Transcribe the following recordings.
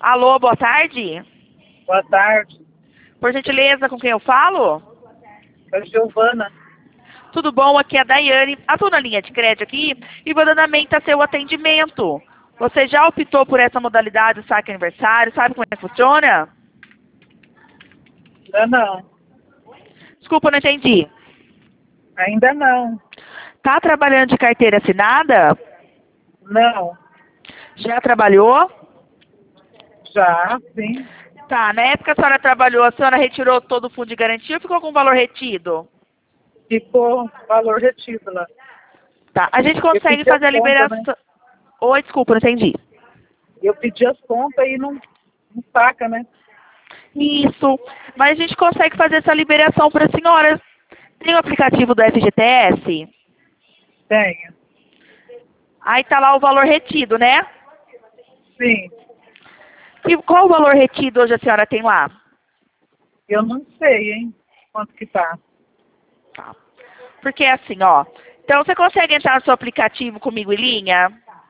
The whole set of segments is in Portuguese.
Alô, boa tarde. Boa tarde. Por gentileza, com quem eu falo? É a Giovana. Tudo bom? Aqui é a Daiane. Atuo na linha de crédito aqui e vou dando andamento a seu atendimento. Você já optou por essa modalidade do saque aniversário? Sabe como é que funciona? Ainda não. Desculpa, não entendi. Ainda não. Tá trabalhando de carteira assinada? Não. Já trabalhou? Já, sim. Tá, na época que a senhora trabalhou, a senhora retirou todo o fundo de garantia ou ficou com o valor retido? Ficou valor retido lá. Tá, a gente Eu consegue pedi as fazer a contas, né? liberação... Oi, desculpa, não entendi. Eu pedi as contas e não saca, né? Isso, mas a gente consegue fazer essa liberação para a senhora. Tem o aplicativo do FGTS? Tenho. Aí tá lá o valor retido, né? Sim. E qual o valor retido hoje a senhora tem lá? Eu não sei, hein? Quanto que tá. Tá. Porque é assim, ó. Então você consegue entrar no seu aplicativo comigo em linha?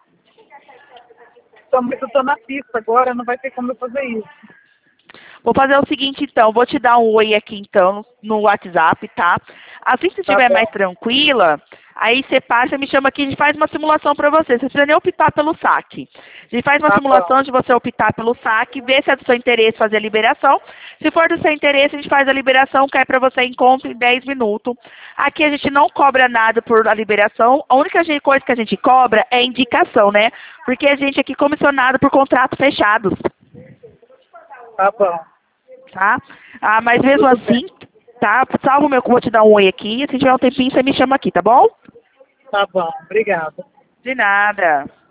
Mas eu tô na pista agora, não vai ter como eu fazer isso. Vou fazer o seguinte, então. Vou te dar um oi aqui, então, no WhatsApp, tá? Assim que você Tá estiver bom. mais tranquila, aí você passa, me chama aqui, a gente faz uma simulação para você. Você não precisa nem optar pelo saque. A gente faz uma Tá bom. simulação de você optar pelo saque, ver se é do seu interesse fazer a liberação. Se for do seu interesse, a gente faz a liberação, cai para você em conta em 10 minutos. Aqui a gente não cobra nada por a liberação. A única coisa que a gente cobra é indicação, né? Porque a gente aqui é comissionado por contratos fechados. Tá bom. Tá? Ah, mas mesmo Tudo bem. assim, tá? Salva o meu, vou te dar um oi aqui. Se tiver um tempinho, você me chama aqui, tá bom? Tá bom. Obrigada. De nada.